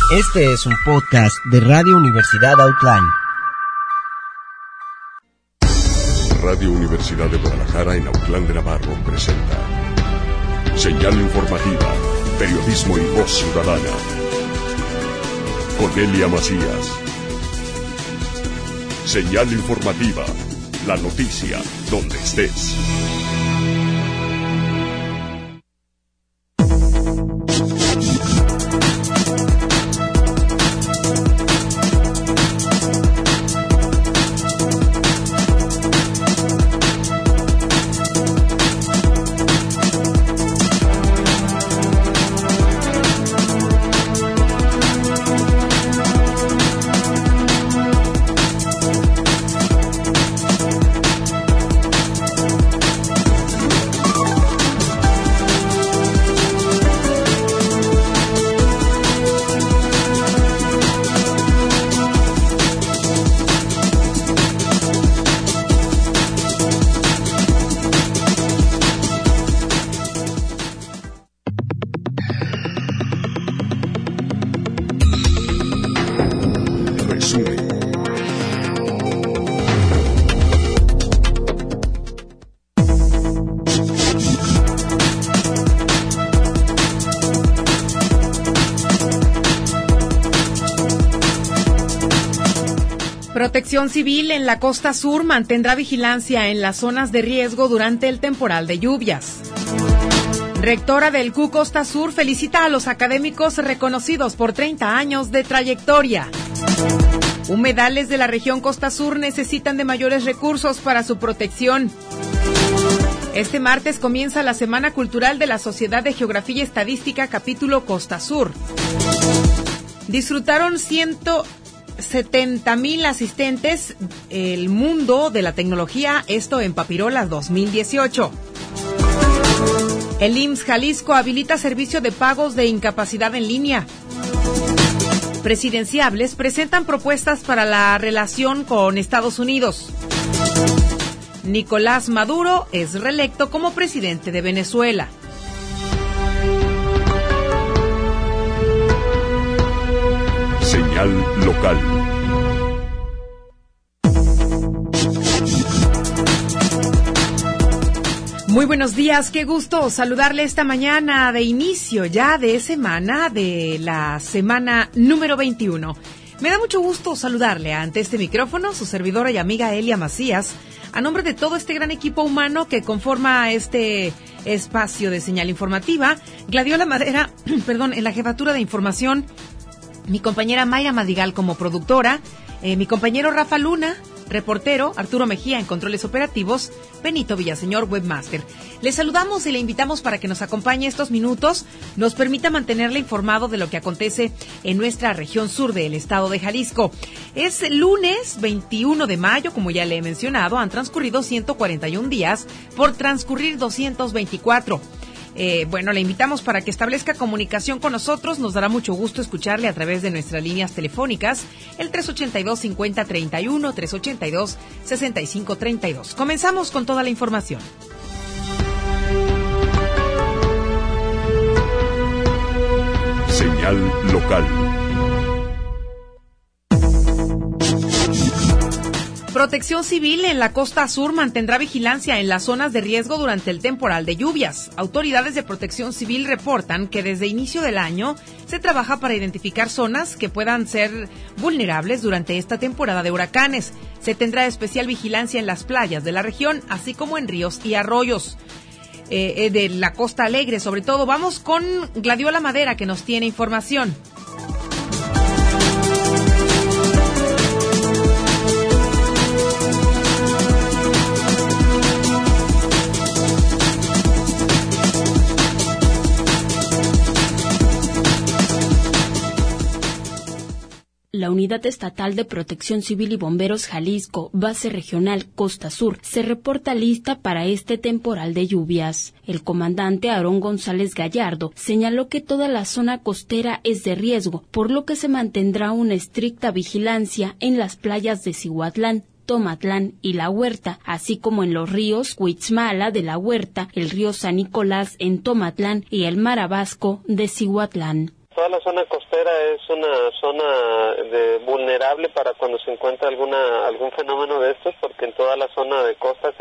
Este es un podcast de Radio Universidad Outline. Radio Universidad de Guadalajara en Autlán de Navarro presenta Señal Informativa, Periodismo y Voz Ciudadana. Cornelia Macías. Señal Informativa, la noticia donde estés. Protección Civil en la costa sur mantendrá vigilancia en las zonas de riesgo durante el temporal de lluvias. Rectora del CU Costa Sur felicita a los académicos reconocidos por 30 años de trayectoria. Humedales de la región Costa Sur necesitan de mayores recursos para su protección. Este martes comienza la Semana Cultural de la Sociedad de Geografía y Estadística capítulo Costa Sur. Disfrutaron 170,000 asistentes el mundo de la tecnología, esto en Papirolas 2018. El IMSS Jalisco habilita servicio de pagos de incapacidad en línea. Presidenciables presentan propuestas para la relación con Estados Unidos. Nicolás Maduro es reelecto como presidente de Venezuela. Señal local. Muy buenos días, qué gusto saludarle esta mañana de inicio ya de semana, de la semana número 21. Me da mucho gusto saludarle ante este micrófono, su servidora y amiga Elia Macías, a nombre de todo este gran equipo humano que conforma este espacio de señal informativa. Gladiola Madera, en la jefatura de información, mi compañera Mayra Madrigal como productora, mi compañero Rafa Luna, reportero, Arturo Mejía en controles operativos, Benito Villaseñor, webmaster. Le saludamos y le invitamos para que nos acompañe estos minutos, nos permita mantenerle informado de lo que acontece en nuestra región sur del estado de Jalisco. Es lunes 21 de mayo, como ya le he mencionado, han transcurrido 141 días por transcurrir 224. Le invitamos para que establezca comunicación con nosotros. Nos dará mucho gusto escucharle a través de nuestras líneas telefónicas, el 382-5031, 382-6532. Comenzamos con toda la información. Señal local. Protección Civil en la costa sur mantendrá vigilancia en las zonas de riesgo durante el temporal de lluvias. Autoridades de Protección Civil reportan que desde inicio del año se trabaja para identificar zonas que puedan ser vulnerables durante esta temporada de huracanes. Se tendrá especial vigilancia en las playas de la región, así como en ríos y arroyos de la Costa Alegre. Sobre todo, vamos con Gladiola Madera, que nos tiene información. La Unidad Estatal de Protección Civil y Bomberos Jalisco, base regional Costa Sur, se reporta lista para este temporal de lluvias. El comandante Aarón González Gallardo señaló que toda la zona costera es de riesgo, por lo que se mantendrá una estricta vigilancia en las playas de Cihuatlán, Tomatlán y La Huerta, así como en los ríos Cuitzmala de La Huerta, el río San Nicolás en Tomatlán y el Marabasco de Cihuatlán. Todas la zona costera es una zona vulnerable para cuando se encuentra algún fenómeno de estos, porque en toda la zona de costa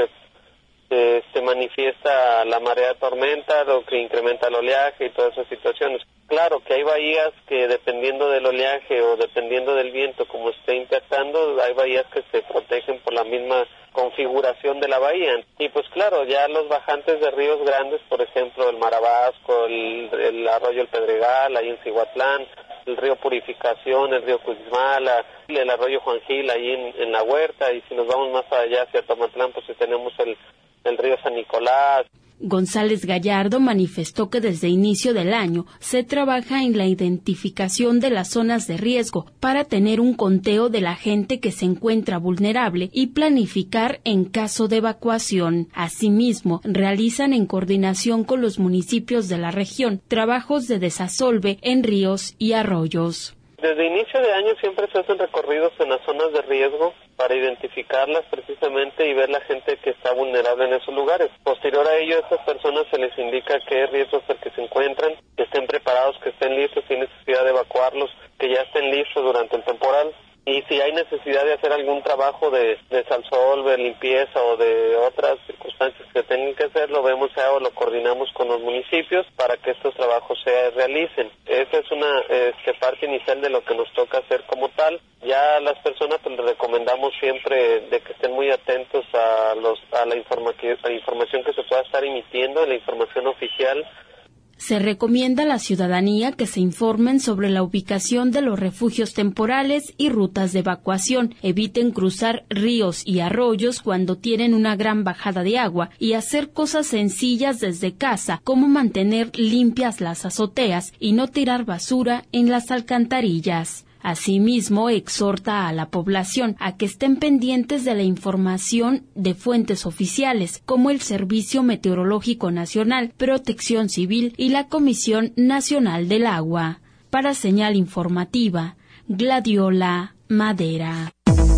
se manifiesta la marea de tormenta, lo que incrementa el oleaje y todas esas situaciones. Claro que hay bahías que dependiendo del oleaje o dependiendo del viento como esté impactando, hay bahías que se protegen por la misma configuración de la bahía. Y pues claro, ya los bajantes de ríos grandes, por ejemplo el Marabasco, el arroyo El Pedregal, ahí en Cihuatlán, el río Purificación, el río Cuixmala, el arroyo Juan Gil, ahí en la Huerta, y si nos vamos más allá hacia Tomatlán, pues tenemos el río San Nicolás. González Gallardo manifestó que desde inicio del año se trabaja en la identificación de las zonas de riesgo para tener un conteo de la gente que se encuentra vulnerable y planificar en caso de evacuación. Asimismo, realizan en coordinación con los municipios de la región trabajos de desasolve en ríos y arroyos. Desde inicio de año siempre se hacen recorridos en las zonas de riesgo para identificarlas precisamente y ver la gente que está vulnerable en esos lugares. Posterior a ello, a estas personas se les indica qué riesgos es el que se encuentran, que estén preparados, que estén listos, sin necesidad de evacuarlos, que ya estén listos durante el temporal. Y si hay necesidad de hacer algún trabajo de desasolve, limpieza o de otras circunstancias que tengan que hacer, lo vemos o lo coordinamos con los municipios para que estos trabajos se realicen. Esa es una parte inicial de lo que nos toca hacer como tal. Ya a las personas pues, les recomendamos siempre de que estén muy atentos a la información que se pueda estar emitiendo, la información oficial. Se recomienda a la ciudadanía que se informen sobre la ubicación de los refugios temporales y rutas de evacuación, eviten cruzar ríos y arroyos cuando tienen una gran bajada de agua y hacer cosas sencillas desde casa, como mantener limpias las azoteas y no tirar basura en las alcantarillas. Asimismo, exhorta a la población a que estén pendientes de la información de fuentes oficiales, como el Servicio Meteorológico Nacional, Protección Civil y la Comisión Nacional del Agua. Para Señal Informativa, Gladiola Madera.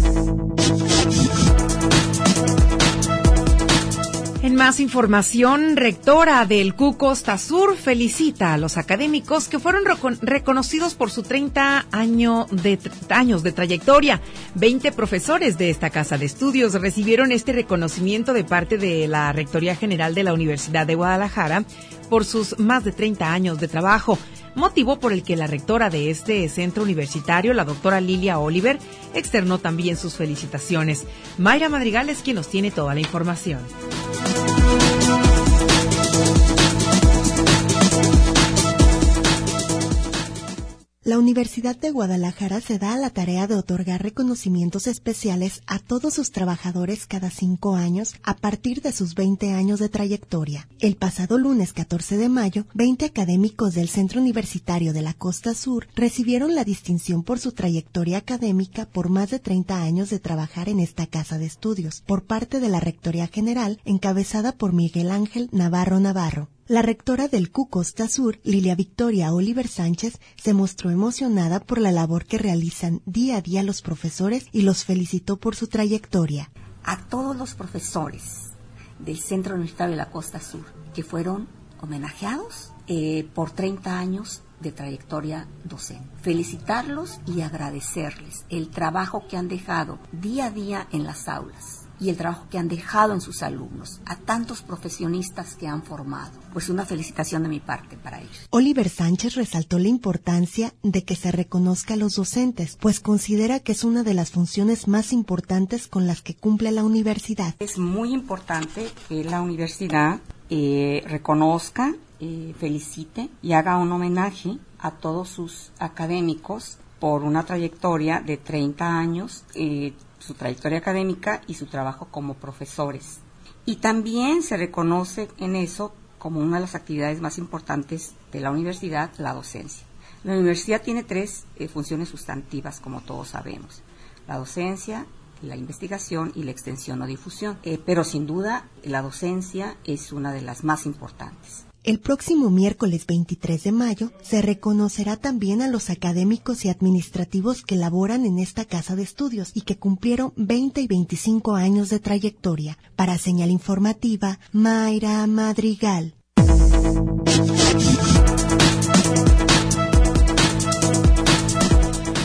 En más información, rectora del CU Costa Sur felicita a los académicos que fueron reconocidos por su 30 años de trayectoria. 20 profesores de esta casa de estudios recibieron este reconocimiento de parte de la Rectoría General de la Universidad de Guadalajara por sus más de 30 años de trabajo, motivo por el que la rectora de este centro universitario, la doctora Lilia Oliver, externó también sus felicitaciones. Mayra Madrigal es quien nos tiene toda la información. La Universidad de Guadalajara se da a la tarea de otorgar reconocimientos especiales a todos sus trabajadores cada 5 años a partir de sus 20 años de trayectoria. El pasado lunes 14 de mayo, 20 académicos del Centro Universitario de la Costa Sur recibieron la distinción por su trayectoria académica por más de 30 años de trabajar en esta casa de estudios, por parte de la Rectoría General, encabezada por Miguel Ángel Navarro. La rectora del CU Costa Sur, Lilia Victoria Oliver Sánchez, se mostró emocionada por la labor que realizan día a día los profesores y los felicitó por su trayectoria. A todos los profesores del Centro Universitario de la Costa Sur que fueron homenajeados por 30 años de trayectoria docente. Felicitarlos y agradecerles el trabajo que han dejado día a día en las aulas y el trabajo que han dejado en sus alumnos, a tantos profesionistas que han formado. Pues una felicitación de mi parte para ellos. Oliver Sánchez resaltó la importancia de que se reconozca a los docentes, pues considera que es una de las funciones más importantes con las que cumple la universidad. Es muy importante que la universidad reconozca, felicite y haga un homenaje a todos sus académicos por una trayectoria de 30 años, su trayectoria académica y su trabajo como profesores. Y también se reconoce en eso como una de las actividades más importantes de la universidad, la docencia. La universidad tiene 3 funciones sustantivas, como todos sabemos: la docencia, la investigación y la extensión o difusión. Pero sin duda, la docencia es una de las más importantes. El próximo miércoles 23 de mayo se reconocerá también a los académicos y administrativos que laboran en esta casa de estudios y que cumplieron 20 y 25 años de trayectoria. Para Señal Informativa, Mayra Madrigal.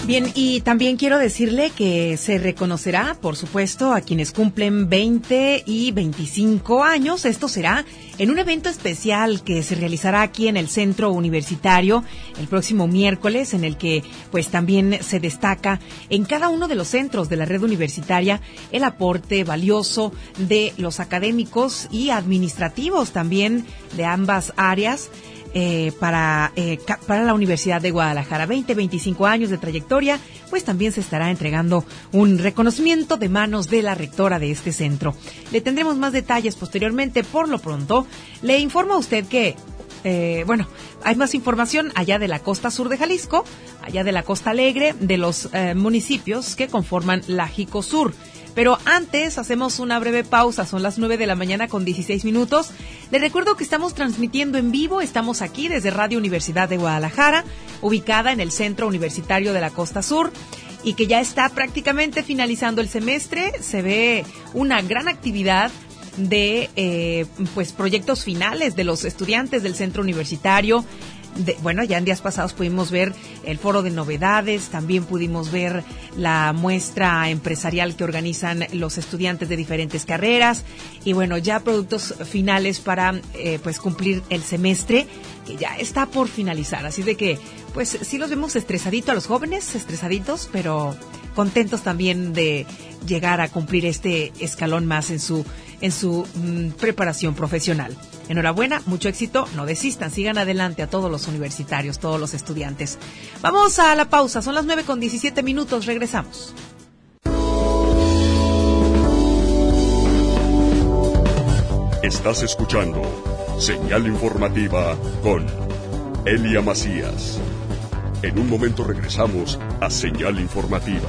Bien, y también quiero decirle que se reconocerá, por supuesto, a quienes cumplen 20 y 25 años. Esto será en un evento especial que se realizará aquí en el Centro Universitario el próximo miércoles, en el que pues también se destaca en cada uno de los centros de la red universitaria el aporte valioso de los académicos y administrativos también de ambas áreas. Para la Universidad de Guadalajara, 20-25 años de trayectoria, pues también se estará entregando un reconocimiento de manos de la rectora de este centro. Le tendremos más detalles posteriormente. Por lo pronto, le informo a usted que hay más información allá de la costa sur de Jalisco, allá de la Costa Alegre, de los municipios que conforman la Jico Sur. Pero antes hacemos una breve pausa, son las 9 de la mañana con 16 minutos. Les recuerdo que estamos transmitiendo en vivo, estamos aquí desde Radio Universidad de Guadalajara, ubicada en el Centro Universitario de la Costa Sur, y que ya está prácticamente finalizando el semestre. Se ve una gran actividad de proyectos finales de los estudiantes del Centro Universitario. Ya en días pasados pudimos ver el foro de novedades, también pudimos ver la muestra empresarial que organizan los estudiantes de diferentes carreras y ya productos finales para cumplir el semestre que ya está por finalizar. Así de que sí los vemos estresaditos a los jóvenes, estresaditos, pero contentos también de llegar a cumplir este escalón más en su preparación profesional. Enhorabuena, mucho éxito, no desistan, sigan adelante a todos los universitarios, todos los estudiantes. Vamos a la pausa, son las 9 con 17 minutos, regresamos. Estás escuchando Señal Informativa con Elia Macías. En un momento regresamos a Señal Informativa.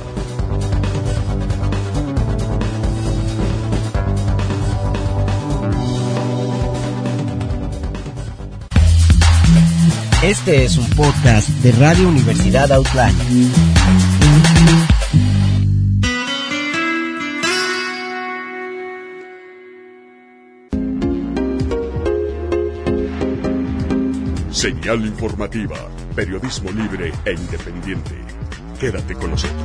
Este es un podcast de Radio Universidad Outline. Señal Informativa, periodismo libre e independiente. Quédate con nosotros.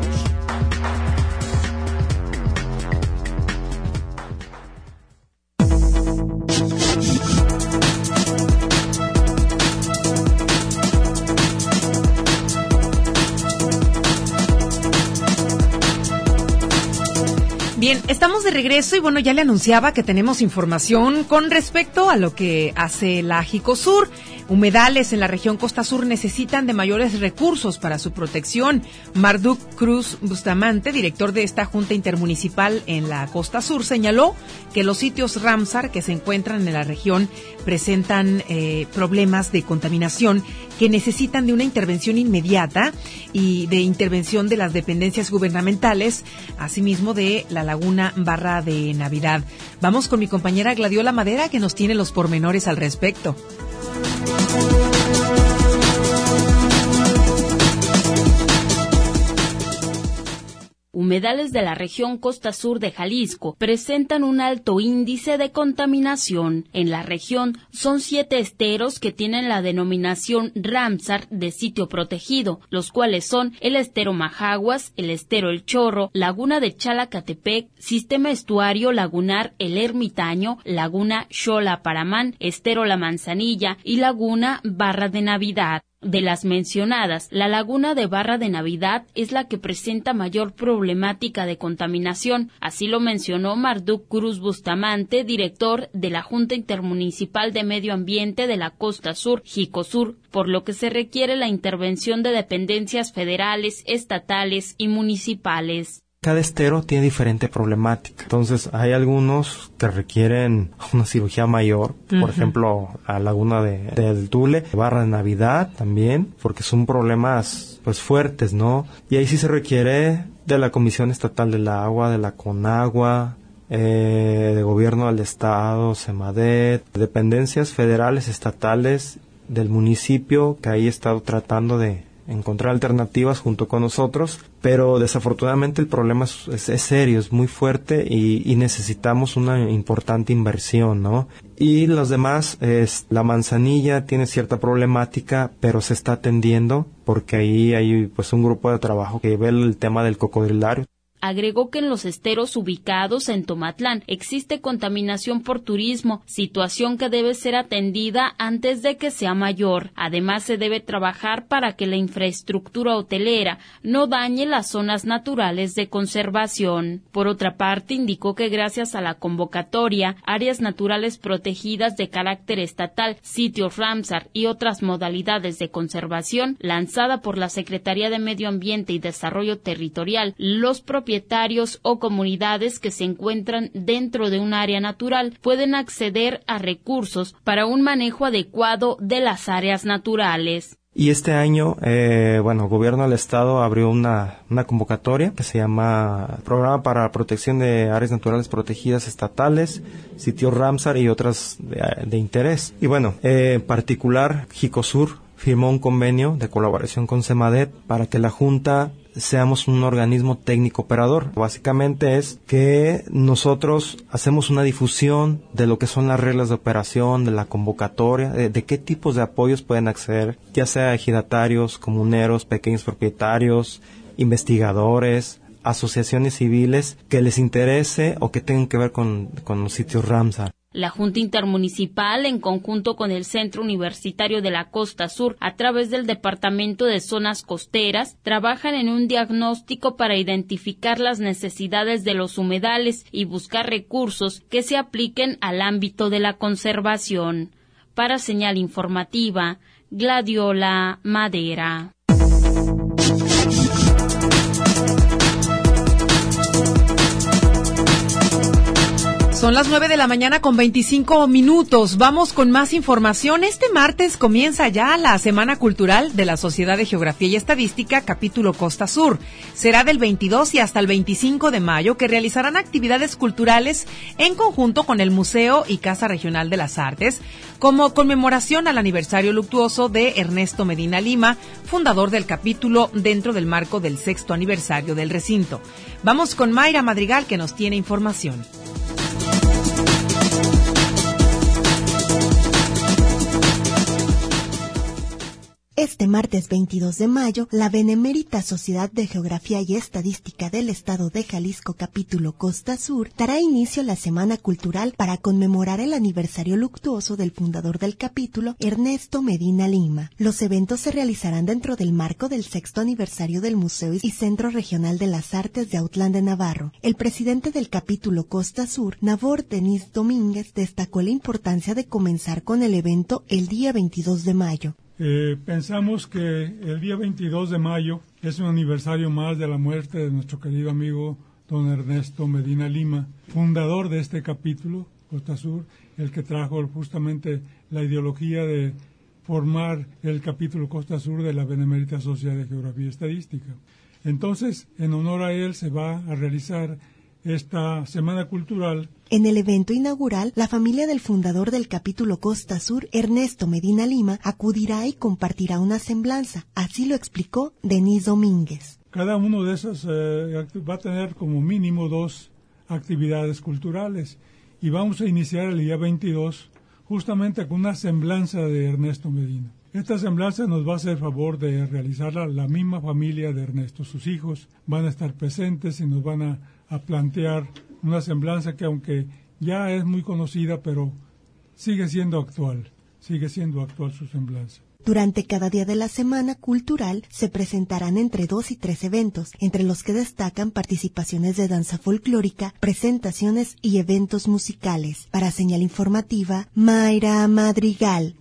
Bien, estamos de regreso y ya le anunciaba que tenemos información con respecto a lo que hace la Jico Sur. Humedales en la región Costa Sur necesitan de mayores recursos para su protección. Marduk Cruz Bustamante, director de esta Junta Intermunicipal en la Costa Sur, señaló que los sitios Ramsar que se encuentran en la región presentan problemas de contaminación que necesitan de una intervención inmediata y de intervención de las dependencias gubernamentales, asimismo de la laguna Barra de Navidad. Vamos con mi compañera Gladiola Madera, que nos tiene los pormenores al respecto. Humedales de la región Costa Sur de Jalisco presentan un alto índice de contaminación. En la región son 7 esteros que tienen la denominación Ramsar de sitio protegido, los cuales son el estero Majaguas, el estero El Chorro, laguna de Chalacatepec, sistema estuario lagunar El Ermitaño, laguna Xola-Paramán, estero La Manzanilla y laguna Barra de Navidad. De las mencionadas, la laguna de Barra de Navidad es la que presenta mayor problemática de contaminación, así lo mencionó Marduk Cruz Bustamante, director de la Junta Intermunicipal de Medio Ambiente de la Costa Sur, Jico Sur, por lo que se requiere la intervención de dependencias federales, estatales y municipales. Cada estero tiene diferente problemática. Entonces, hay algunos que requieren una cirugía mayor. Por ejemplo, la laguna del Tule, Barra de Navidad también, porque son problemas fuertes, ¿no? Y ahí sí se requiere de la Comisión Estatal del Agua, de la CONAGUA, de Gobierno del Estado, SEMADET, dependencias federales, estatales del municipio, que ahí he estado tratando de encontrar alternativas junto con nosotros, pero desafortunadamente el problema es serio, es muy fuerte y necesitamos una importante inversión, ¿no? Y los demás, la manzanilla tiene cierta problemática, pero se está atendiendo porque ahí hay pues un grupo de trabajo que ve el tema del cocodrilario. Agregó que en los esteros ubicados en Tomatlán existe contaminación por turismo, situación que debe ser atendida antes de que sea mayor. Además, se debe trabajar para que la infraestructura hotelera no dañe las zonas naturales de conservación. Por otra parte, indicó que gracias a la convocatoria, áreas naturales protegidas de carácter estatal, sitios Ramsar y otras modalidades de conservación, lanzada por la Secretaría de Medio Ambiente y Desarrollo Territorial, los propietarios o comunidades que se encuentran dentro de un área natural pueden acceder a recursos para un manejo adecuado de las áreas naturales. Y este año, el gobierno del estado abrió una convocatoria que se llama Programa para la Protección de Áreas Naturales Protegidas Estatales, sitios Ramsar y otras de interés. Y en particular, Jicosur firmó un convenio de colaboración con CEMADET para que la Junta seamos un organismo técnico operador. Básicamente es que nosotros hacemos una difusión de lo que son las reglas de operación, de la convocatoria, de qué tipos de apoyos pueden acceder, ya sea ejidatarios, comuneros, pequeños propietarios, investigadores, asociaciones civiles que les interese o que tengan que ver con los sitios Ramsar. La Junta Intermunicipal, en conjunto con el Centro Universitario de la Costa Sur, a través del Departamento de Zonas Costeras, trabajan en un diagnóstico para identificar las necesidades de los humedales y buscar recursos que se apliquen al ámbito de la conservación. Para Señal Informativa, Gladiola Madera. Son las 9:25 a.m. Vamos con más información. Este martes comienza ya la Semana Cultural de la Sociedad de Geografía y Estadística, capítulo Costa Sur. Será del 22 y hasta el 25 de mayo, que realizarán actividades culturales en conjunto con el Museo y Casa Regional de las Artes, como conmemoración al aniversario luctuoso de Ernesto Medina Lima, fundador del capítulo, dentro del marco del 6º aniversario del recinto. Vamos con Mayra Madrigal, que nos tiene información. Este martes 22 de mayo, la Benemérita Sociedad de Geografía y Estadística del Estado de Jalisco, capítulo Costa Sur, dará inicio a la Semana Cultural para conmemorar el aniversario luctuoso del fundador del capítulo, Ernesto Medina Lima. Los eventos se realizarán dentro del marco del 6º aniversario del Museo y Centro Regional de las Artes de Autlán de Navarro. El presidente del capítulo Costa Sur, Nabor Denis Domínguez, destacó la importancia de comenzar con el evento el día 22 de mayo. Pensamos que el día 22 de mayo es un aniversario más de la muerte de nuestro querido amigo don Ernesto Medina Lima, fundador de este capítulo, Costa Sur, el que trajo justamente la ideología de formar el capítulo Costa Sur de la Benemérita Sociedad de Geografía y Estadística. Entonces, en honor a él se va a realizar esta Semana Cultural. En el evento inaugural, la familia del fundador del capítulo Costa Sur, Ernesto Medina Lima, acudirá y compartirá una semblanza. Así lo explicó Denis Domínguez. Cada uno de esos va a tener como mínimo 2 actividades culturales y vamos a iniciar el día 22 justamente con una semblanza de Ernesto Medina. Esta semblanza nos va a hacer favor de realizarla la misma familia de Ernesto. Sus hijos van a estar presentes y nos van a plantear una semblanza que, aunque ya es muy conocida, pero sigue siendo actual su semblanza. Durante cada día de la Semana Cultural se presentarán entre 2 y 3 eventos, entre los que destacan participaciones de danza folclórica, presentaciones y eventos musicales. Para Señal Informativa, Mayra Madrigal.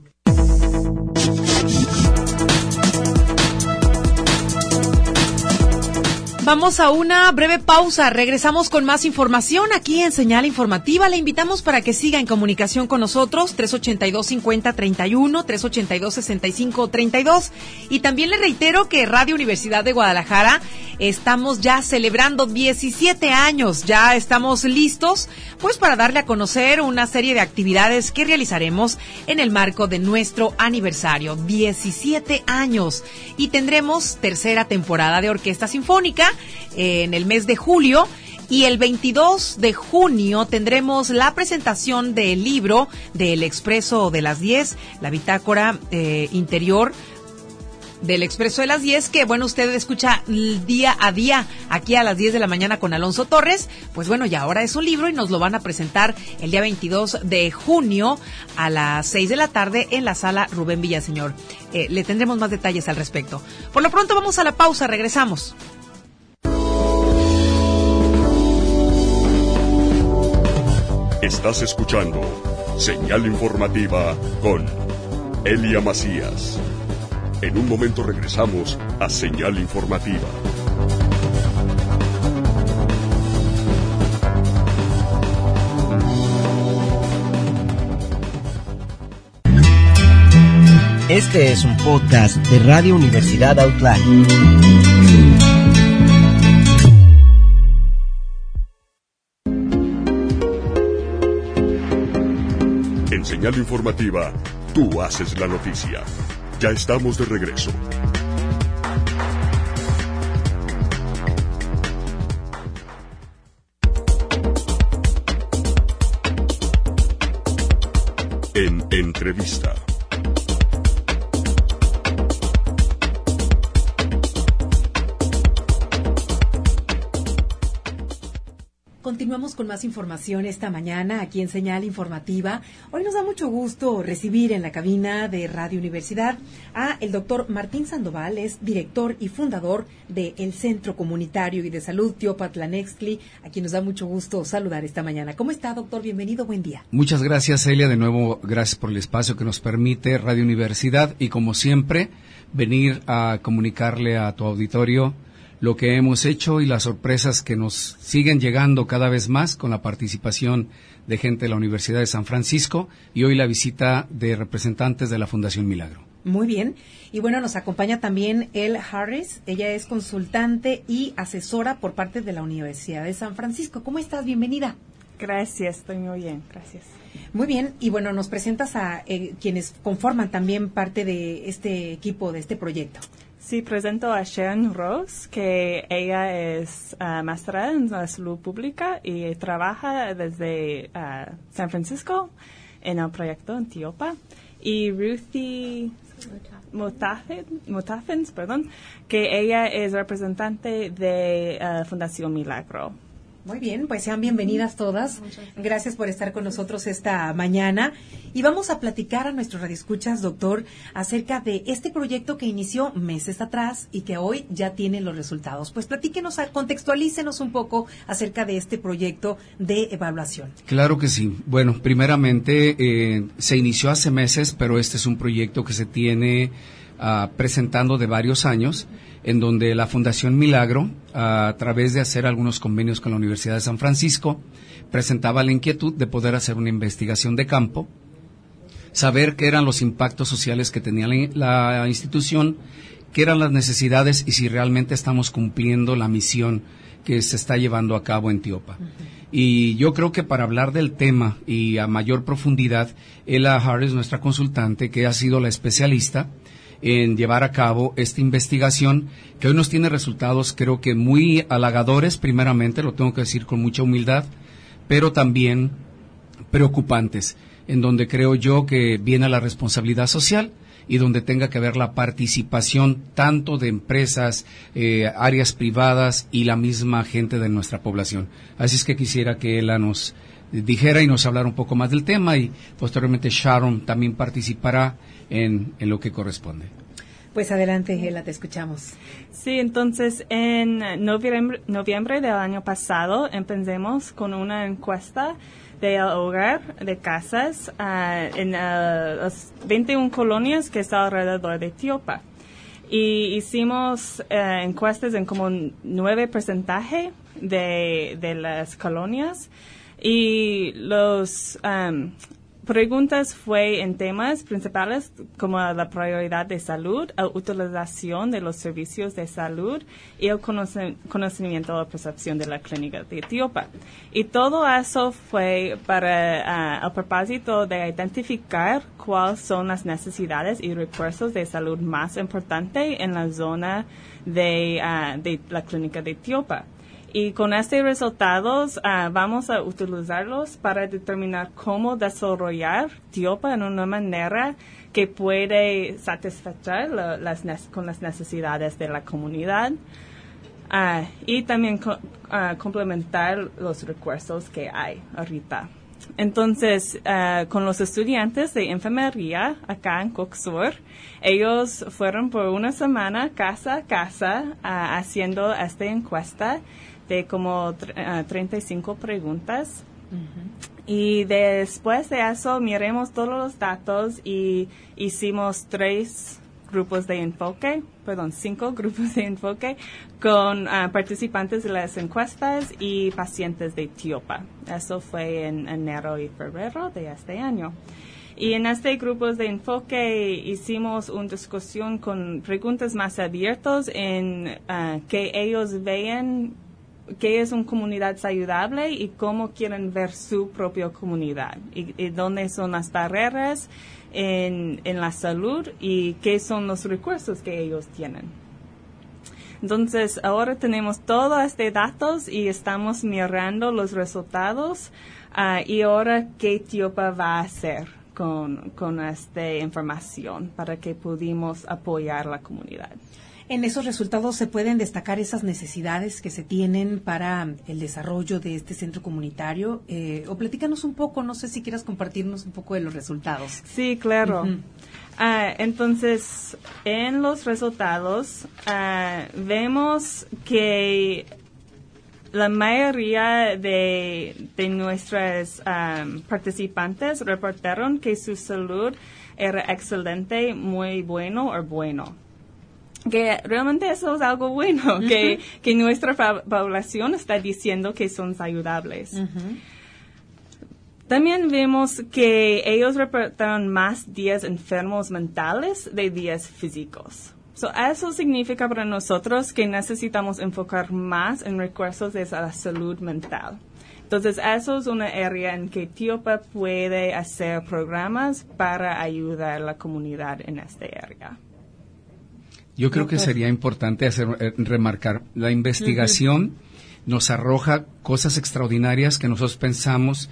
Vamos a una breve pausa, regresamos con más información aquí en Señal Informativa. Le invitamos para que siga en comunicación con nosotros, 382-5031, 382-6532. Y también le reitero que Radio Universidad de Guadalajara estamos ya celebrando 17 años, ya estamos listos pues para darle a conocer una serie de actividades que realizaremos en el marco de nuestro aniversario, 17 años, y tendremos tercera temporada de Orquesta Sinfónica en el mes de julio. Y el 22 de junio tendremos la presentación del libro del Expreso de las 10, la bitácora interior del Expreso de las 10, que bueno, usted escucha día a día aquí a las 10 de la mañana con Alonso Torres. Pues bueno, ya ahora es un libro y nos lo van a presentar el día 22 de junio a las 6 de la tarde en la sala Rubén Villaseñor. Le tendremos más detalles al respecto. Por lo pronto vamos a la pausa, regresamos. Estás escuchando Señal Informativa con Elia Macías. En un momento regresamos a Señal Informativa. Este es un podcast de Radio Universidad Autlán. En Señal Informativa, tú haces la noticia. Ya estamos de regreso. En entrevista. Continuamos con más información esta mañana aquí en Señal Informativa. Hoy nos da mucho gusto recibir en la cabina de Radio Universidad a el doctor Martín Sandoval, es director y fundador del Centro Comunitario y de Salud Teopatlanextli, a quien nos da mucho gusto saludar esta mañana. ¿Cómo está, doctor? Bienvenido, buen día. Muchas gracias, Celia. De nuevo, gracias por el espacio que nos permite Radio Universidad y, como siempre, venir a comunicarle a tu auditorio lo que hemos hecho y las sorpresas que nos siguen llegando cada vez más con la participación de gente de la Universidad de San Francisco y hoy la visita de representantes de la Fundación Milagro. Muy bien. Y bueno, nos acompaña también Elle Harris. Ella es consultante y asesora por parte de la Universidad de San Francisco. ¿Cómo estás? Bienvenida. Gracias, estoy muy bien, gracias. Muy bien, y bueno, nos presentas a quienes conforman también parte de este equipo, de este proyecto. Sí, presento a Sharon Rose, que ella es maestra en la salud pública y trabaja desde San Francisco en el proyecto en Tiopa. Y Ruthie Mutafens, que ella es representante de Fundación Milagro. Muy bien, pues sean bienvenidas todas. Gracias por estar con nosotros esta mañana. Y vamos a platicar a nuestros radioescuchas, doctor, acerca de este proyecto que inició meses atrás y que hoy ya tiene los resultados. Pues platíquenos, contextualícenos un poco acerca de este proyecto de evaluación. Claro que sí. Bueno, primeramente se inició hace meses, pero este es un proyecto que se tiene presentando de varios años, en donde la Fundación Milagro, a través de hacer algunos convenios con la Universidad de San Francisco, presentaba la inquietud de poder hacer una investigación de campo, saber qué eran los impactos sociales que tenía la institución, qué eran las necesidades y si realmente estamos cumpliendo la misión que se está llevando a cabo en Tiopa. Y yo creo que para hablar del tema y a mayor profundidad, Ella Harris, nuestra consultante, que ha sido la especialista en llevar a cabo esta investigación, que hoy nos tiene resultados creo que muy halagadores, primeramente, lo tengo que decir con mucha humildad, pero también preocupantes, en donde creo yo que viene la responsabilidad social y donde tenga que haber la participación tanto de empresas, áreas privadas y la misma gente de nuestra población. Así es que quisiera que ella nos dijera y nos hablara un poco más del tema y posteriormente Sharon también participará en lo que corresponde. Pues adelante, Ela, te escuchamos. Sí, entonces en noviembre del año pasado empecemos con una encuesta del hogar de casas en las 21 colonias que están alrededor de Tiopa. Y hicimos encuestas en como 9% de las colonias y los preguntas fue en temas principales como la prioridad de salud, la utilización de los servicios de salud y el conocimiento o percepción de la clínica de Tiopa. Y todo eso fue para el propósito de identificar cuáles son las necesidades y recursos de salud más importantes en la zona de la clínica de Tiopa. Y con estos resultados vamos a utilizarlos para determinar cómo desarrollar Tiopa en una manera que puede satisfacer con las necesidades de la comunidad y también complementar los recursos que hay ahorita. Entonces, con los estudiantes de enfermería acá en Cook Sur, ellos fueron por una semana casa a casa haciendo esta encuesta de como 35 preguntas. Uh-huh. Y después de eso miremos todos los datos y hicimos 5 grupos de enfoque con participantes de las encuestas y pacientes de Tiopa. Eso fue en enero y febrero de este año. Y en este grupo de enfoque hicimos una discusión con preguntas más abiertas en que ellos vean qué es una comunidad saludable y cómo quieren ver su propia comunidad y dónde son las barreras en la salud y qué son los recursos que ellos tienen. Entonces, ahora tenemos todos estos datos y estamos mirando los resultados y ahora qué Tiopa va a hacer con esta información para que pudimos apoyar la comunidad. En esos resultados se pueden destacar esas necesidades que se tienen para el desarrollo de este centro comunitario. O platícanos un poco, no sé si quieras compartirnos un poco de los resultados. Sí, claro. Uh-huh. Entonces, en los resultados vemos que la mayoría de nuestros participantes reportaron que su salud era excelente, muy bueno o bueno. Que realmente eso es algo bueno, uh-huh. que nuestra población está diciendo que son saludables. Uh-huh. También vemos que ellos reportaron más días enfermos mentales de días físicos. Eso significa para nosotros que necesitamos enfocar más en recursos de la salud mental. Entonces, eso es una área en que Tiopa puede hacer programas para ayudar a la comunidad en esta área. Yo creo que sería importante remarcar, la investigación uh-huh. nos arroja cosas extraordinarias que nosotros pensamos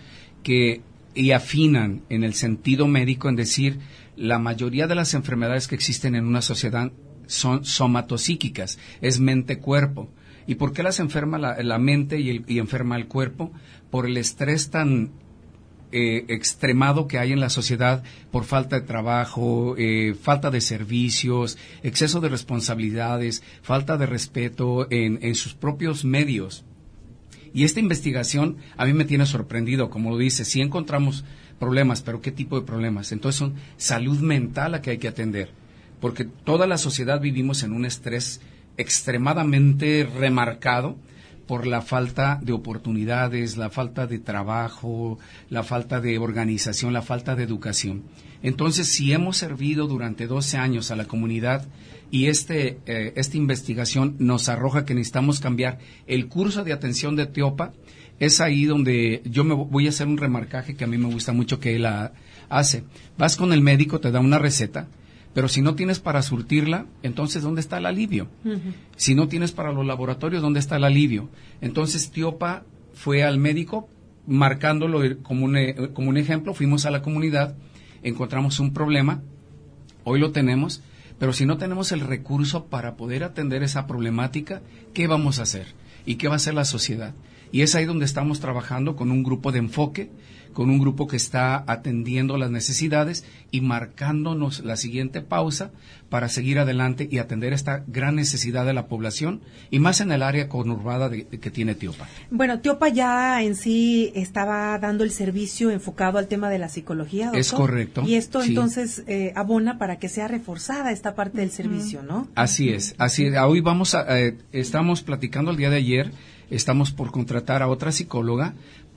y afinan en el sentido médico, en decir, la mayoría de las enfermedades que existen en una sociedad son somatopsíquicas, es mente-cuerpo. ¿Y por qué las enferma la mente y enferma el cuerpo? Por el estrés tan extremado que hay en la sociedad por falta de trabajo, falta de servicios, exceso de responsabilidades, falta de respeto en sus propios medios. Y esta investigación a mí me tiene sorprendido, como lo dice, sí encontramos problemas, pero ¿qué tipo de problemas? Entonces son salud mental a que hay que atender, porque toda la sociedad vivimos en un estrés extremadamente remarcado por la falta de oportunidades, la falta de trabajo, la falta de organización, la falta de educación. Entonces, si hemos servido durante 12 años a la comunidad y esta investigación nos arroja que necesitamos cambiar el curso de atención de Tiopa, es ahí donde yo me voy a hacer un remarcaje que a mí me gusta mucho que él hace. Vas con el médico, te da una receta, pero si no tienes para surtirla, entonces ¿dónde está el alivio? Uh-huh. Si no tienes para los laboratorios, ¿dónde está el alivio? Entonces Tiopa fue al médico, marcándolo como un ejemplo, fuimos a la comunidad, encontramos un problema, hoy lo tenemos, pero si no tenemos el recurso para poder atender esa problemática, ¿qué vamos a hacer? ¿Y qué va a hacer la sociedad? Y es ahí donde estamos trabajando con un grupo de enfoque, con un grupo que está atendiendo las necesidades y marcándonos la siguiente pausa para seguir adelante y atender esta gran necesidad de la población y más en el área conurbada que tiene Tiopa. Bueno, Tiopa ya en sí estaba dando el servicio enfocado al tema de la psicología, ¿doctor? Es correcto. Y esto sí. Entonces abona para que sea reforzada esta parte del servicio, ¿no? Así es. Hoy estamos platicando el día de ayer, estamos por contratar a otra psicóloga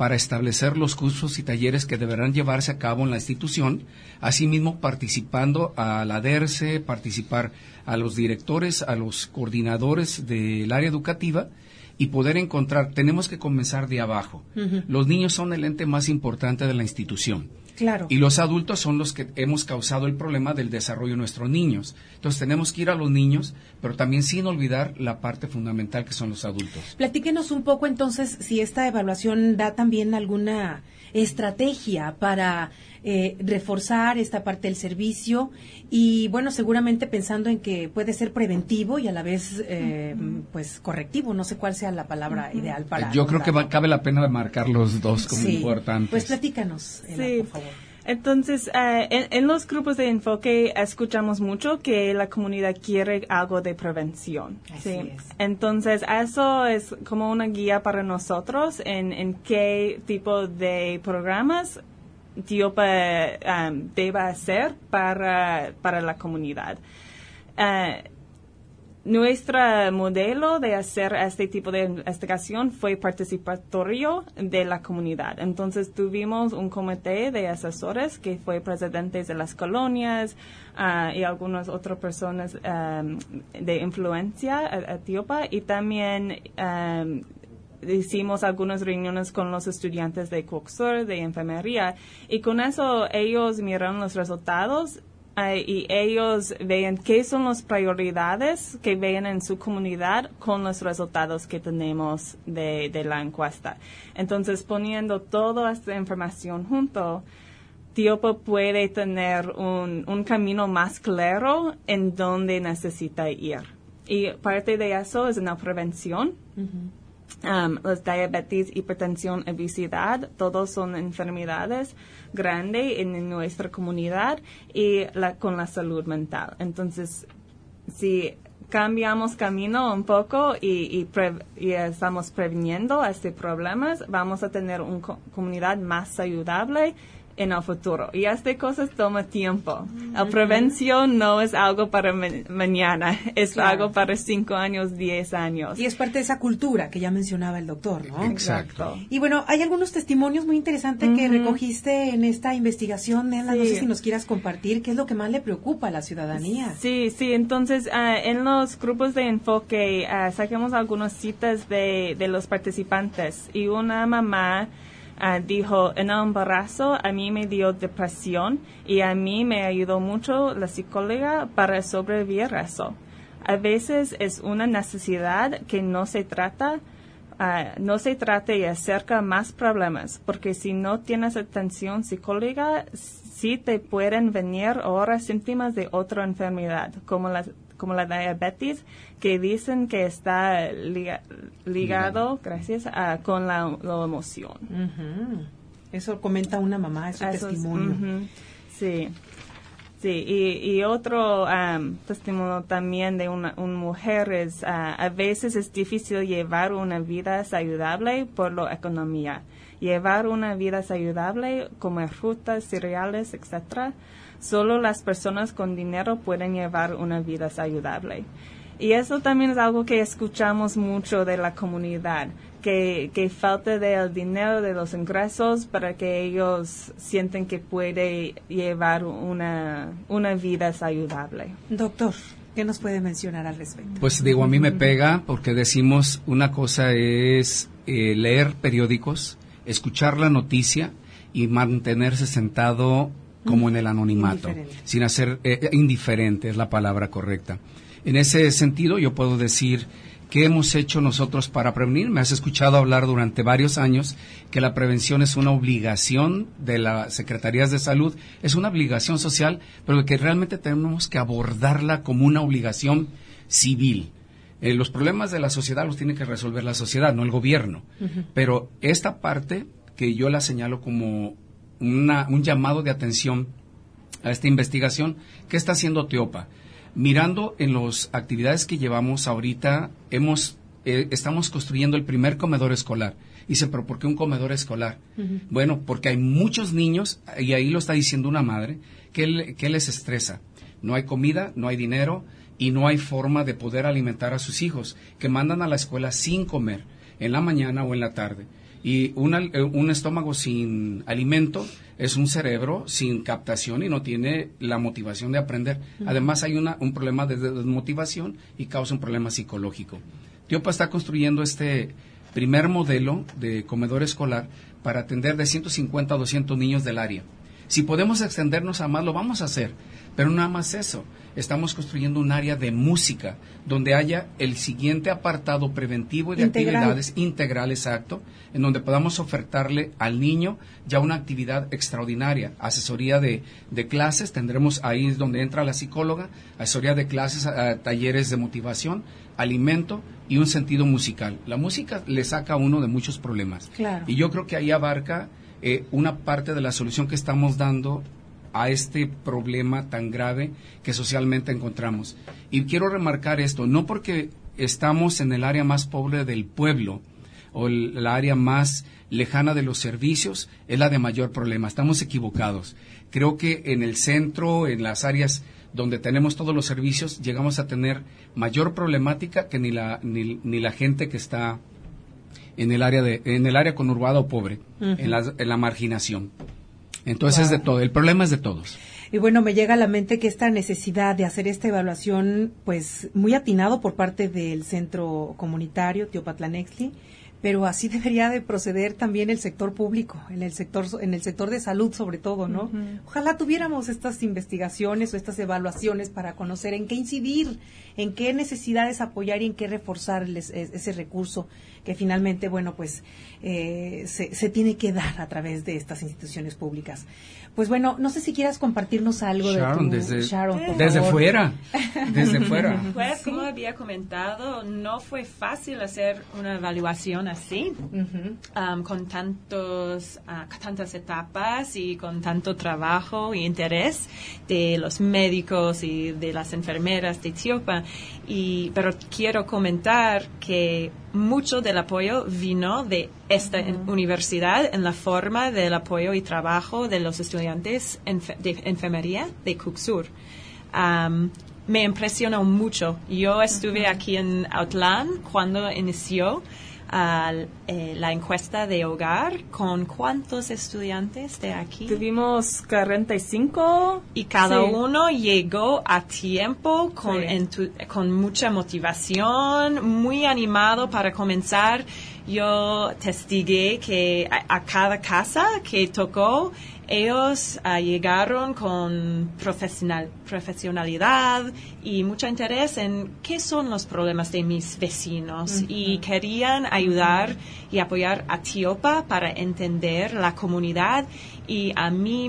para establecer los cursos y talleres que deberán llevarse a cabo en la institución, asimismo participando a la DERCE, participar a los directores, a los coordinadores del área educativa y poder encontrar, tenemos que comenzar de abajo. Uh-huh. Los niños son el ente más importante de la institución. Claro. Y los adultos son los que hemos causado el problema del desarrollo de nuestros niños. Entonces tenemos que ir a los niños, pero también sin olvidar la parte fundamental que son los adultos. Platíquenos un poco entonces si esta evaluación da también alguna estrategia para reforzar esta parte del servicio y bueno, seguramente pensando en que puede ser preventivo y a la vez pues correctivo, no sé cuál sea la palabra ideal para... Yo creo que cabe la pena marcar los dos como importantes. Pues platícanos, Ela, por favor. Entonces, en los grupos de enfoque escuchamos mucho que la comunidad quiere algo de prevención. Así es. Entonces, eso es como una guía para nosotros en qué tipo de programas TIOPA debe hacer para la comunidad. Nuestro modelo de hacer este tipo de investigación fue participatorio de la comunidad. Entonces tuvimos un comité de asesores que fue presidentes de las colonias y algunas otras personas de influencia a TIOPA y también hicimos algunas reuniones con los estudiantes de Coxur, de enfermería, y con eso ellos miraron los resultados y ellos ven qué son las prioridades que ven en su comunidad con los resultados que tenemos de la encuesta. Entonces, poniendo toda esta información junto, TIOPA puede tener un camino más claro en dónde necesita ir. Y parte de eso es una prevención. Uh-huh. Los diabetes, hipertensión, obesidad, todos son enfermedades grandes en nuestra comunidad y con la salud mental. Entonces, si cambiamos camino un poco y estamos previniendo estos problemas, vamos a tener una comunidad más saludable en el futuro. Y estas cosas toman tiempo. La prevención no es algo para mañana, es algo para 5 años, 10 años. Y es parte de esa cultura que ya mencionaba el doctor, ¿no? Exacto. Y bueno, hay algunos testimonios muy interesantes que recogiste en esta investigación, Nela. No sé si nos quieras compartir qué es lo que más le preocupa a la ciudadanía. Sí, entonces en los grupos de enfoque sacamos algunas citas de los participantes y una mamá dijo, en el embarazo a mí me dio depresión y a mí me ayudó mucho la psicóloga para sobrevivir a eso. A veces es una necesidad que no se trata y acerca más problemas, porque si no tienes atención psicológica, sí te pueden venir ahora síntomas de otra enfermedad, como la diabetes, que dicen que está ligado con la emoción. Uh-huh. Eso comenta una mamá, es un testimonio. Uh-huh. Sí, y otro testimonio también de una mujer es, a veces es difícil llevar una vida saludable por la economía. Llevar una vida saludable, comer frutas, cereales, etc., solo las personas con dinero pueden llevar una vida saludable. Y eso también es algo que escuchamos mucho de la comunidad, que falta del dinero, de los ingresos, para que ellos sienten que puede llevar una vida saludable. Doctor, ¿qué nos puede mencionar al respecto? Pues digo, a mí me pega porque decimos, una cosa es leer periódicos, escuchar la noticia y mantenerse sentado como en el anonimato, sin hacer, indiferente es la palabra correcta. En ese sentido, yo puedo decir, ¿qué hemos hecho nosotros para prevenir? Me has escuchado hablar durante varios años que la prevención es una obligación de las Secretarías de Salud, es una obligación social, pero que realmente tenemos que abordarla como una obligación civil. Los problemas de la sociedad los tiene que resolver la sociedad, no el gobierno. Uh-huh. Pero esta parte que yo la señalo como un llamado de atención a esta investigación, ¿qué está haciendo TIOPA? Mirando en las actividades que llevamos ahorita, estamos construyendo el primer comedor escolar. Dice, ¿pero por qué un comedor escolar? Uh-huh. Bueno, porque hay muchos niños, y ahí lo está diciendo una madre, que les estresa. No hay comida, no hay dinero, y no hay forma de poder alimentar a sus hijos, que mandan a la escuela sin comer, en la mañana o en la tarde. Y un estómago sin alimento es un cerebro sin captación y no tiene la motivación de aprender. Además hay un problema de desmotivación y causa un problema psicológico. TIOPA está construyendo este primer modelo de comedor escolar para atender de 150 a 200 niños del área. Si podemos extendernos a más, lo vamos a hacer, pero no nada más eso. Estamos construyendo un área de música donde haya el siguiente apartado preventivo y de actividades integral, exacto, en donde podamos ofertarle al niño ya una actividad extraordinaria, asesoría de clases, tendremos ahí es donde entra la psicóloga, asesoría de clases, talleres de motivación, alimento y un sentido musical. La música le saca a uno de muchos problemas. Claro. Y yo creo que ahí abarca una parte de la solución que estamos dando a este problema tan grave que socialmente encontramos. Y quiero remarcar esto, no porque estamos en el área más pobre del pueblo o la área más lejana de los servicios, es la de mayor problema. Estamos equivocados. Creo que en el centro, en las áreas donde tenemos todos los servicios, llegamos a tener mayor problemática que ni la gente que está en el área conurbada o pobre, en la marginación. Entonces, de todo, el problema es de todos. Y bueno, me llega a la mente que esta necesidad de hacer esta evaluación, pues muy atinado por parte del centro comunitario Teopatlanextli, pero así debería de proceder también el sector público, en el sector de salud sobre todo, ¿no? Ojalá tuviéramos estas investigaciones o estas evaluaciones para conocer en qué incidir, en qué necesidades apoyar y en qué reforzar ese recurso que finalmente, bueno, pues se tiene que dar a través de estas instituciones públicas. Pues bueno, no sé si quieras compartirnos algo Sharon, Sharon, por desde favor. fuera. Pues, como había comentado, no fue fácil hacer una evaluación así, con tantas etapas y con tanto trabajo y interés de los médicos y de las enfermeras de TIOPA. Pero quiero comentar que mucho del apoyo vino de esta universidad en la forma del apoyo y trabajo de los estudiantes de enfermería de Cook Sur. Me impresionó mucho. Yo estuve aquí en Outland cuando inició la encuesta de hogar. ¿Con cuántos estudiantes de aquí? Tuvimos 45. Y cada uno llegó a tiempo, con mucha motivación, muy animado para comenzar. Yo testigué que a cada casa que tocó, ellos llegaron con profesionalidad y mucho interés en qué son los problemas de mis vecinos y querían ayudar y apoyar a TIOPA para entender la comunidad, y a mí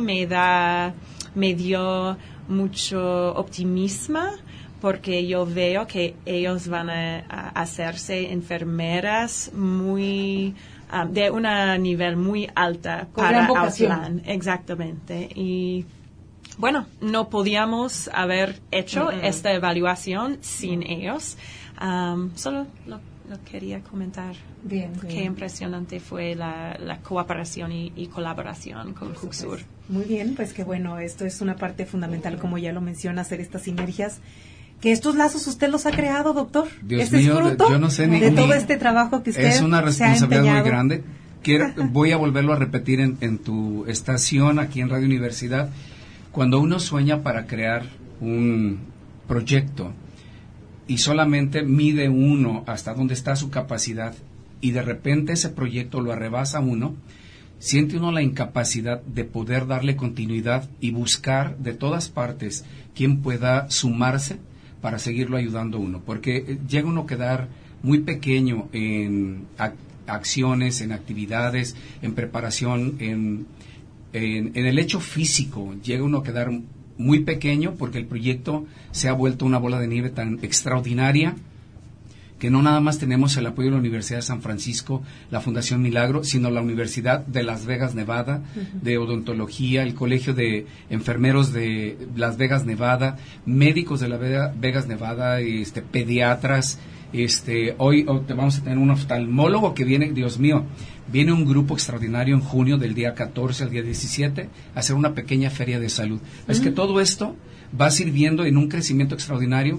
me dio mucho optimismo porque yo veo que ellos van a hacerse enfermeras muy de un nivel muy alta para Outland. Exactamente. Y bueno, no podíamos haber hecho esta evaluación sin ellos. Solo lo quería comentar. Bien. Qué impresionante fue la cooperación y colaboración con Cook Sur. Muy bien, pues que bueno, esto es una parte fundamental, como ya lo menciona, hacer estas sinergias. Que estos lazos usted los ha creado, doctor. Dios mío, es fruto yo no sé de todo este trabajo que usted es una responsabilidad muy grande. grande. Voy a volverlo a repetir en tu estación aquí en Radio Universidad. Cuando uno sueña para crear un proyecto y solamente mide uno hasta dónde está su capacidad y de repente ese proyecto lo arrebasa uno, siente uno la incapacidad de poder darle continuidad y buscar de todas partes quien pueda sumarse para seguirlo ayudando uno, porque llega uno a quedar muy pequeño en acciones, en actividades, en preparación, en el hecho físico, llega uno a quedar muy pequeño porque el proyecto se ha vuelto una bola de nieve tan extraordinaria que no nada más tenemos el apoyo de la Universidad de San Francisco, la Fundación Milagro, sino la Universidad de Las Vegas, Nevada, de odontología, el Colegio de Enfermeros de Las Vegas, Nevada, médicos de Las Vegas, Nevada, pediatras. Hoy vamos a tener un oftalmólogo que viene, Dios mío, viene un grupo extraordinario en junio del día 14 al día 17 a hacer una pequeña feria de salud. Es que todo esto va sirviendo en un crecimiento extraordinario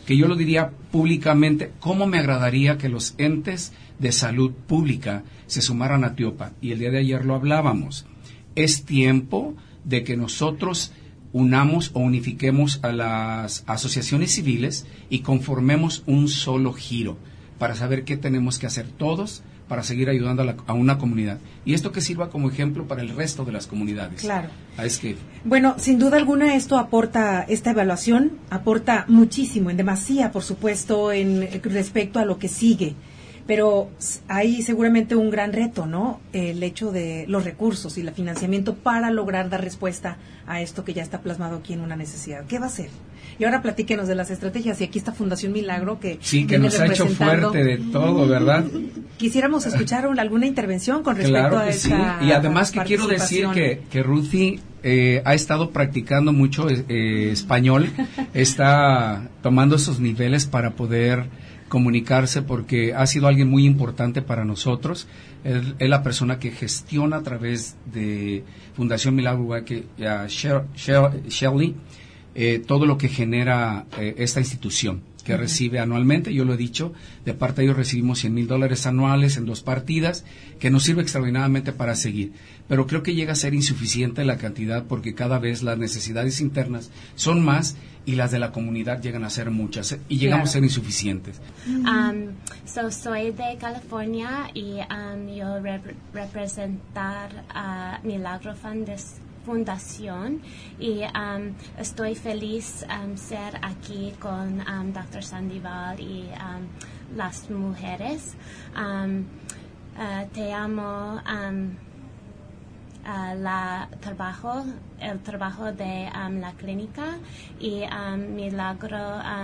que yo lo diría públicamente, ¿cómo me agradaría que los entes de salud pública se sumaran a TIOPA? Y el día de ayer lo hablábamos. Es tiempo de que nosotros unamos o unifiquemos a las asociaciones civiles y conformemos un solo giro para saber qué tenemos que hacer todos para seguir ayudando a una comunidad. Y esto que sirva como ejemplo para el resto de las comunidades. Claro. Es que, bueno, sin duda alguna esto aporta, esta evaluación aporta muchísimo, en demasía, por supuesto, en respecto a lo que sigue. Pero hay seguramente un gran reto, ¿no? El hecho de los recursos y el financiamiento para lograr dar respuesta a esto que ya está plasmado aquí en una necesidad. ¿Qué va a hacer? Y ahora platíquenos de las estrategias. Y aquí está Fundación Milagro que que nos ha hecho fuerte de todo, ¿verdad? Quisiéramos escuchar alguna intervención con respecto a esta. Sí. Y además que quiero decir que Ruthie ha estado practicando mucho español, está tomando esos niveles para poder comunicarse, porque ha sido alguien muy importante para nosotros. Es la persona que gestiona a través de Fundación Milagro, Shelley, todo lo que genera esta institución que recibe anualmente. Yo lo he dicho, de parte de ellos recibimos $100,000 anuales en 2 partidas, que nos sirve extraordinariamente para seguir. Pero creo que llega a ser insuficiente la cantidad, porque cada vez las necesidades internas son más y las de la comunidad llegan a ser muchas y llegamos a ser insuficientes. Soy de California y yo representar a Milagro Fundación y estoy feliz ser aquí con Dr. Sandoval y las mujeres. Te amo el trabajo de la clínica y Milagro.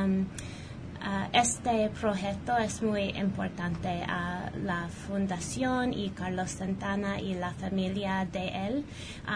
Este proyecto es muy importante a la fundación y Carlos Santana y la familia de él.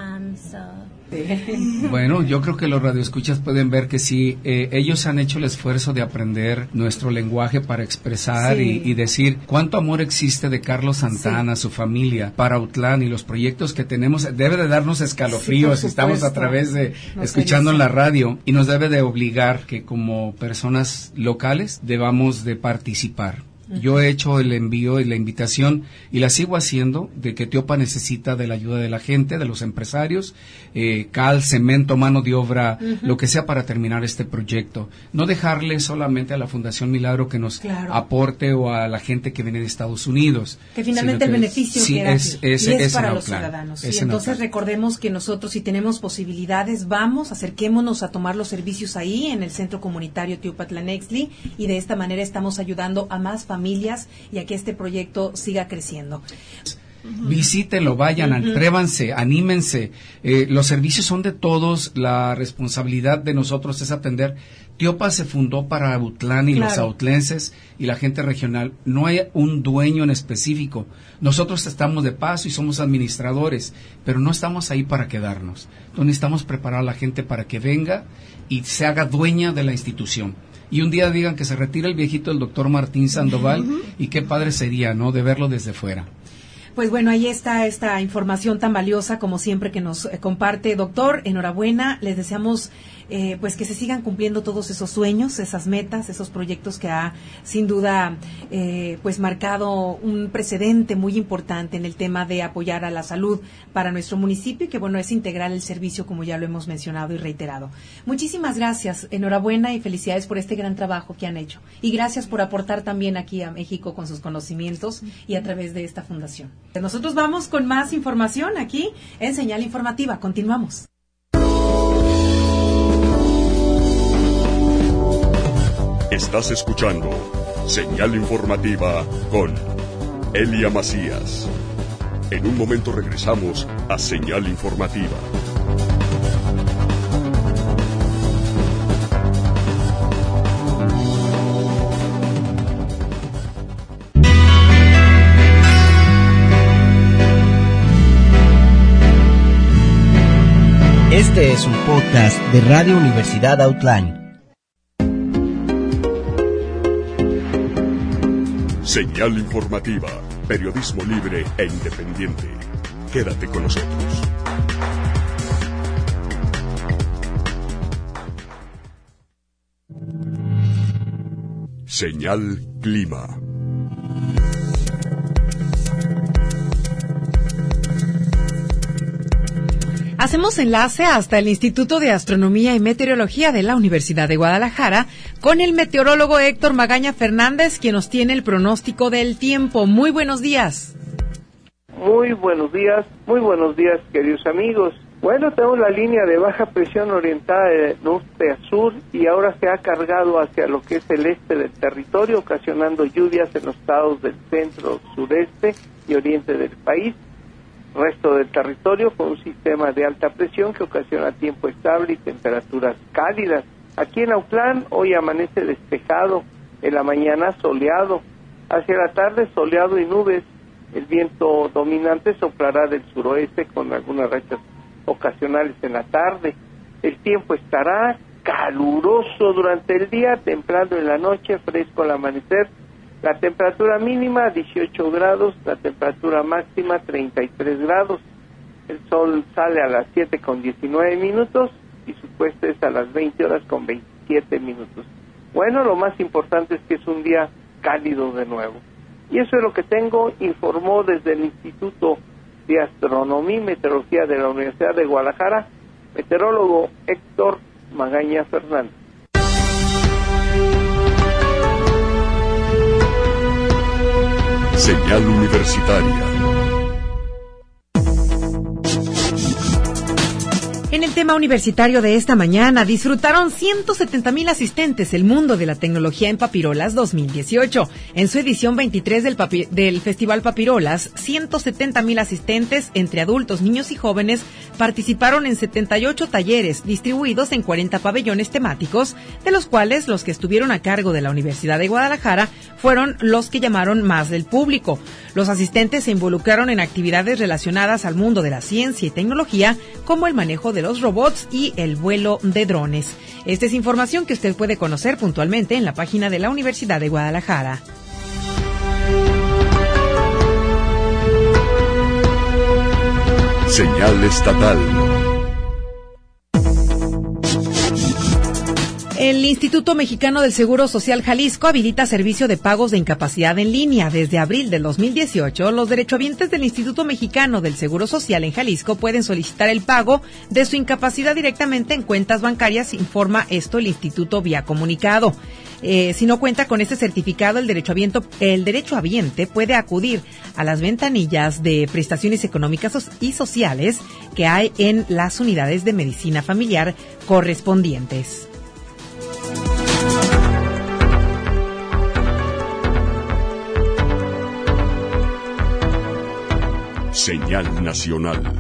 Bueno, yo creo que los radioescuchas pueden ver que sí, ellos han hecho el esfuerzo de aprender nuestro lenguaje para expresar y decir cuánto amor existe de Carlos Santana, su familia, para Autlán y los proyectos que tenemos. Debe de darnos escalofríos si estamos a través de escuchando en la radio, y nos debe de obligar que como personas locales debamos de participar. Yo he hecho el envío y la invitación y la sigo haciendo de que TIOPA necesita de la ayuda de la gente, de los empresarios, cal, cemento, mano de obra, lo que sea para terminar este proyecto. No dejarle solamente a la Fundación Milagro que nos aporte o a la gente que viene de Estados Unidos. Que finalmente el beneficio que es para los ciudadanos. Y entonces recordemos que nosotros, si tenemos posibilidades, acerquémonos a tomar los servicios ahí en el Centro Comunitario TIOPA Tlanextli, y de esta manera estamos ayudando a más familias y a que este proyecto siga creciendo. Visítenlo, vayan, atrévanse, anímense. Los servicios son de todos, la responsabilidad de nosotros es atender. TIOPA se fundó para Autlán y los autlenses y la gente regional. No hay un dueño en específico. Nosotros estamos de paso y somos administradores, pero no estamos ahí para quedarnos. Entonces necesitamos preparar a la gente para que venga y se haga dueña de la institución. Y un día digan que se retira el viejito del doctor Martín Sandoval, y qué padre sería, ¿no?, de verlo desde fuera. Pues bueno, ahí está esta información tan valiosa como siempre que nos comparte, doctor. Enhorabuena, les deseamos pues que se sigan cumpliendo todos esos sueños, esas metas, esos proyectos que ha sin duda pues marcado un precedente muy importante en el tema de apoyar a la salud para nuestro municipio, y que bueno, es integral el servicio, como ya lo hemos mencionado y reiterado. Muchísimas gracias, enhorabuena y felicidades por este gran trabajo que han hecho, y gracias por aportar también aquí a México con sus conocimientos y a través de esta fundación. Nosotros vamos con más información aquí en Señal Informativa. Continuamos. Estás escuchando Señal Informativa con Elia Macías. En un momento regresamos a Señal Informativa. Este es un podcast de Radio Universidad Autlán. Señal Informativa, periodismo libre e independiente. Quédate con nosotros. Señal Clima. Hacemos enlace hasta el Instituto de Astronomía y Meteorología de la Universidad de Guadalajara con el meteorólogo Héctor Magaña Fernández, quien nos tiene el pronóstico del tiempo. Muy buenos días. Muy buenos días, queridos amigos. Bueno, tenemos la línea de baja presión orientada de norte a sur y ahora se ha cargado hacia lo que es el este del territorio, ocasionando lluvias en los estados del centro, sureste y oriente del país. Resto del territorio con un sistema de alta presión que ocasiona tiempo estable y temperaturas cálidas. Aquí en Autlán hoy amanece despejado, en la mañana soleado, hacia la tarde soleado y nubes. El viento dominante soplará del suroeste con algunas rachas ocasionales en la tarde. El tiempo estará caluroso durante el día, templando en la noche, fresco al amanecer. La temperatura mínima 18 grados, la temperatura máxima 33 grados. El sol sale a las 7:19 y su puesta es a las 20:27. Bueno, lo más importante es que es un día cálido de nuevo. Y eso es lo que tengo, informó desde el Instituto de Astronomía y Meteorología de la Universidad de Guadalajara, meteorólogo Héctor Magaña Fernández. Señal Universitaria. En el tema universitario de esta mañana, disfrutaron 170,000 asistentes el mundo de la tecnología en Papirolas 2018. En su edición 23 del Festival Papirolas, 170,000 asistentes entre adultos, niños y jóvenes participaron en 78 talleres distribuidos en 40 pabellones temáticos, de los cuales los que estuvieron a cargo de la Universidad de Guadalajara fueron los que llamaron más del público. Los asistentes se involucraron en actividades relacionadas al mundo de la ciencia y tecnología, como el manejo de los robots y el vuelo de drones. Esta es información que usted puede conocer puntualmente en la página de la Universidad de Guadalajara. Señal estatal. El Instituto Mexicano del Seguro Social Jalisco habilita servicio de pagos de incapacidad en línea. Desde abril del 2018, los derechohabientes del Instituto Mexicano del Seguro Social en Jalisco pueden solicitar el pago de su incapacidad directamente en cuentas bancarias, informa esto el instituto vía comunicado. Si no cuenta con este certificado, el derechohabiente puede acudir a las ventanillas de prestaciones económicas y sociales que hay en las unidades de medicina familiar correspondientes. Señal nacional.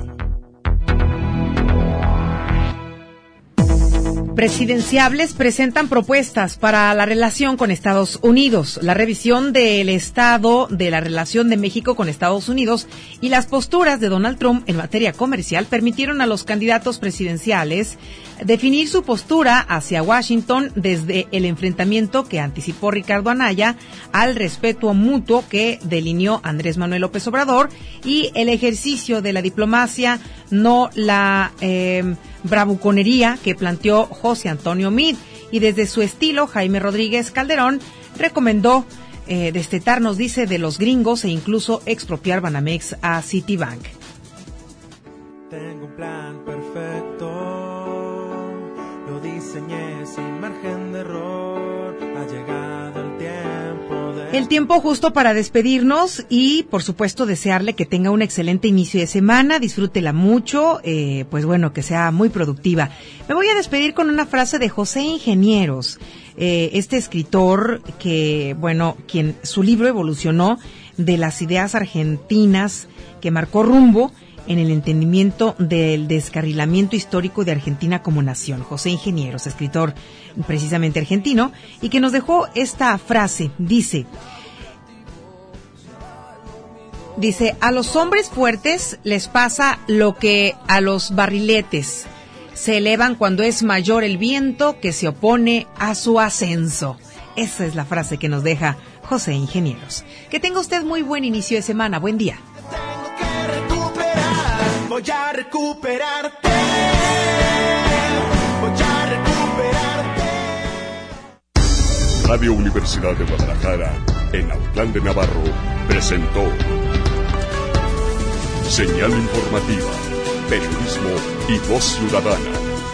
Presidenciables presentan propuestas para la relación con Estados Unidos, la revisión del estado de la relación de México con Estados Unidos y las posturas de Donald Trump en materia comercial permitieron a los candidatos presidenciales definir su postura hacia Washington desde el enfrentamiento que anticipó Ricardo Anaya al respeto mutuo que delineó Andrés Manuel López Obrador y el ejercicio de la diplomacia, no la bravuconería que planteó José Antonio Meade. Y desde su estilo, Jaime Rodríguez Calderón recomendó destetarnos, dice, de los gringos e incluso expropiar Banamex a Citibank. Tengo un plan perfecto, lo diseñé sin margen de error, ha llegado el tiempo de... El tiempo justo para despedirnos y, por supuesto, desearle que tenga un excelente inicio de semana, disfrútela mucho, pues bueno, que sea muy productiva. Me voy a despedir con una frase de José Ingenieros, este escritor que, bueno, quien su libro evolucionó de las ideas argentinas que marcó rumbo en el entendimiento del descarrilamiento histórico de Argentina como nación. José Ingenieros, escritor precisamente argentino, y que nos dejó esta frase. Dice, a los hombres fuertes les pasa lo que a los barriletes. Se elevan cuando es mayor el viento que se opone a su ascenso. Esa es la frase que nos deja José Ingenieros. Que tenga usted muy buen inicio de semana. Buen día. Voy a recuperarte. Voy a recuperarte. Radio Universidad de Guadalajara, en Autlán de Navarro, presentó Señal Informativa, Periodismo y Voz Ciudadana.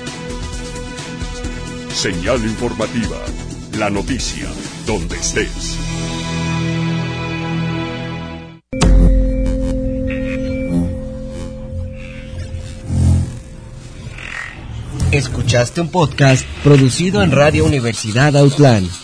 Señal Informativa, la noticia, donde estés. Escuchaste un podcast producido en Radio Universidad Autlán.